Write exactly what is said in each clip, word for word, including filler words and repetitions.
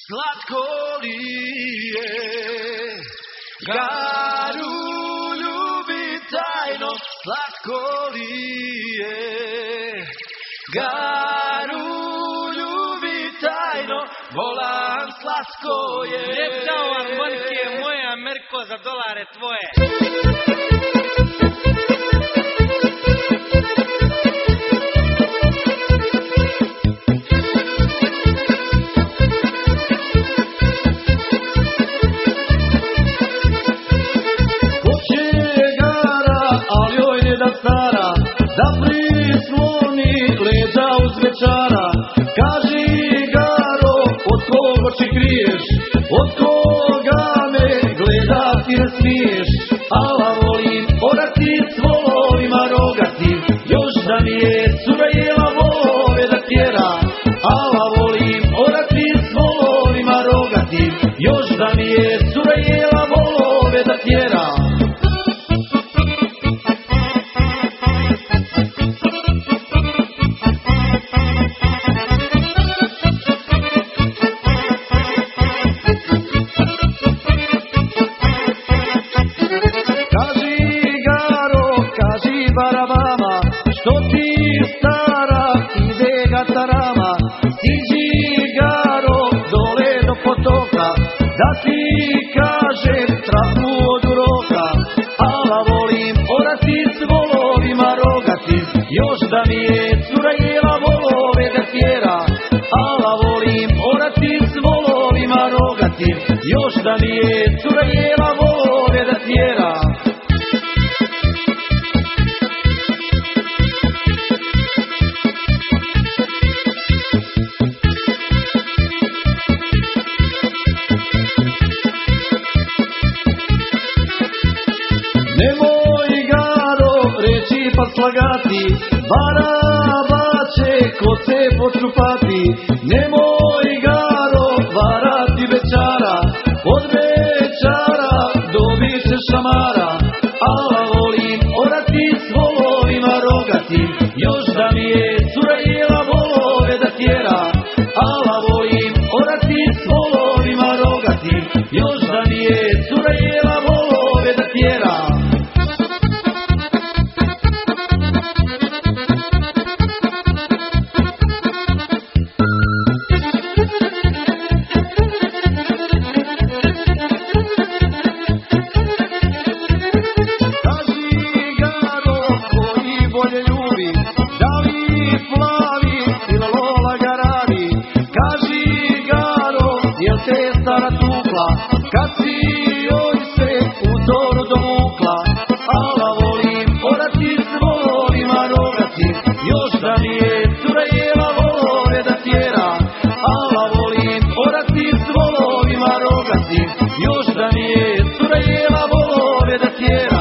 Slatko li je Garu ljubi tajno, slatko li je Garu ljubi tajno, volan slatko je. Ljepćao harmonike moje, Ameriko, za dolare tvoje. Da prisloni leđa uz večara, kaži Garo, od koga či kriješ, od koga me gledati ne smiješ. Ala volim orati s volovima rogatim, još da mi je cura jela volove da tjera. Ala volim orati s volovima rogatim, još da mi je cura jela volove da tjera. Barabama, što ti stara ide gatarama, stiži Garo dole do potoka, da ti kažem trafu od uroka. Ala volim orati s volovima rogatim, još da mi je cura jela volove da tjera. Ala volim orati s volovima rogatim, još da mi je cura jela volove da tjera. Nemoj Garo reći pa slagati, Baraba će kod se počupati. Nemoj Garo varati večara, od večara dobit će šamara. Ala volim orati s volovima rogatim, još da mi je cura jela volove da tjera. Ala volim orati s volovima rogatim, još da mi je cura jela volove da tjera. Kad si joj se u zoru dovukla, ala volim orati s volovima rogatim, još da mi je cura jela volove da tjera. Ala volim orati s volovima rogatim, još da mi je cura jela volove da tjera.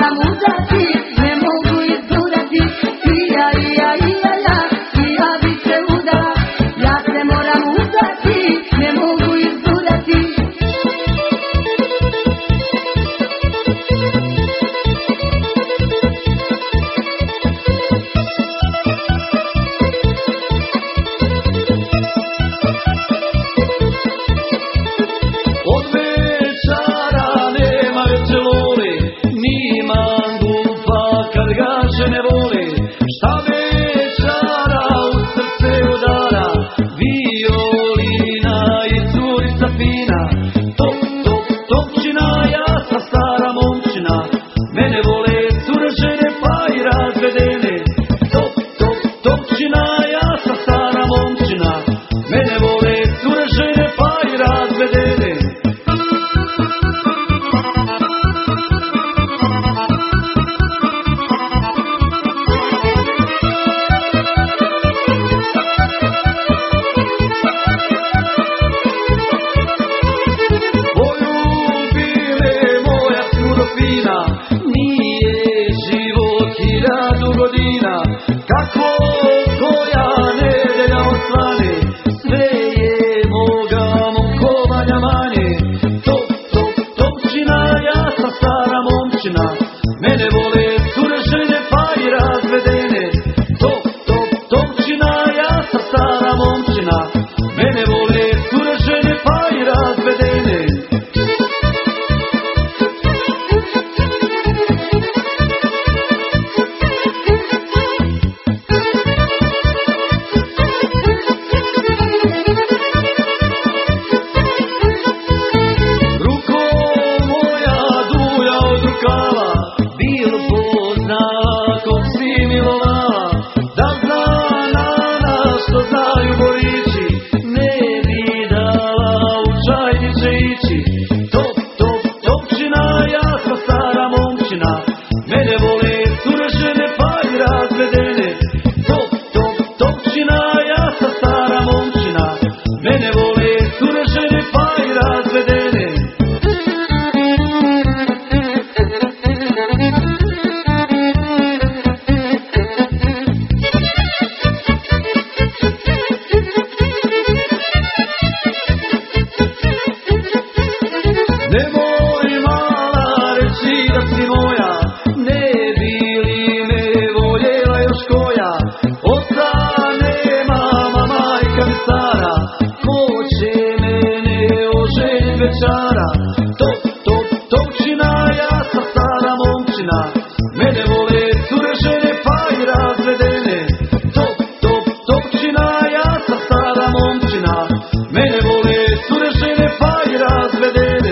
moram udati, ne mogu izdurati. Ija, ija, ija, ja, i ja bi se udala. Ja se moram udati, ne mogu izdurati. Od večara nema veće lole, ni mangupa kad ga žene vole. Šta večara u srce udara, violina i curica fina. Top, top, topčina, ja sam stara momčina, mene vole cure žene pa i razvedene. Top, top, topčina, ja sam stara momčina, mene vole cure žene pa i razvedene. Nije život hiljadu godina, kako koja nedelja osvane, sve je moga momkovanja manje. Top, top, topčina, ja sam stara momčina, mene vole cure žene pa i razvedene. Top, top, topčina, ja sam stara momčina, mene vole cure žene pa i razvedene. Bil poznala kog si milovala, da zna na što znaju borići, ne bi dala u čajniče ići. Top, top, topčina, ja sam stara momčina, mene vole cure žene pa i razvedene. Top, top, topčina, ja sam stara momčina, mene vole cure žene pa i razvedene. Nemoj mala reći da si moja, ne bi li me voljela još koja. Oca nema, ma majka mi stara, ko će mene oženit večara. Top, top, topčina, ja sam stara momčina, mene vole cure žene pa i razvedene. Top, top, topčina, ja sam stara momčina, mene vole cure žene pa i razvedene.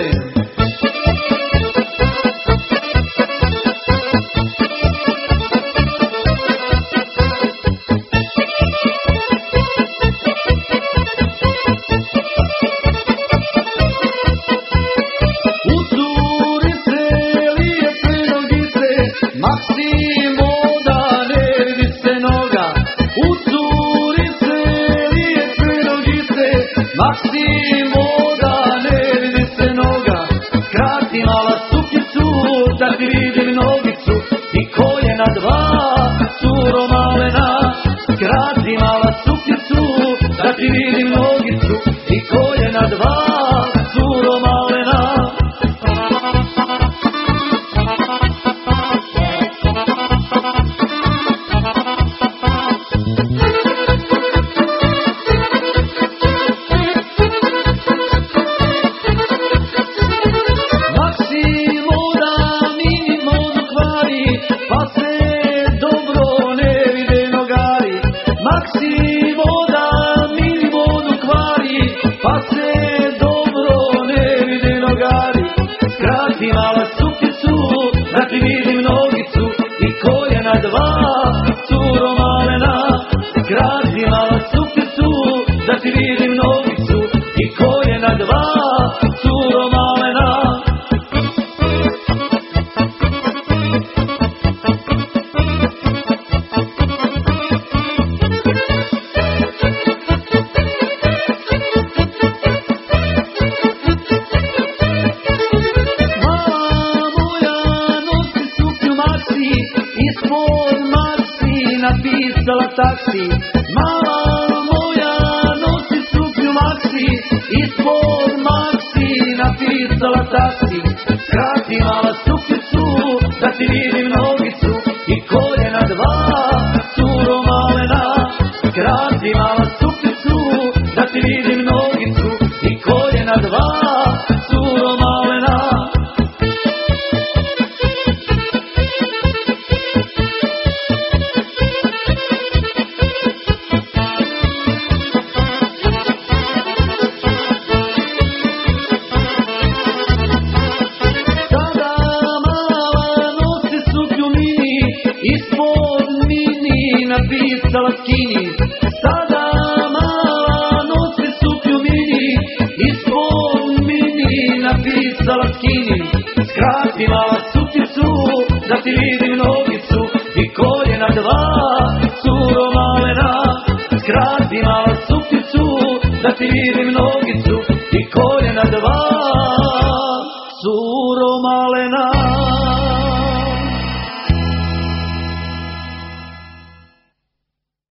Maksimo da ne vidi se noga, u curice lijepe nogice. Maksimo da ne vidi se noga, skrati mala suknicu da ti vidim nogicu. I koljena dva, curo malena, skrati mala suknicu da ti vidim nogicu. I koljena dva, curo malena. Maksimo da mi vodu napisala taksi. Mala moja nosi suknju maksi, ispod maksi napisala taksi. Skrati mala suknicu, da ti vidim nogicu i koljena dva, curo malena. Skrati mala suknicu, da ti vidim nogicu i koljena dva, curo malena. Ispod mini napisala skini. Sada mala nosi suknju mini, ispod mini napisala skini. Skrati mala suknicu, da ti vidim nogicu i koljena dva, curo malena. Skrati mala suknicu, da ti vidim nogicu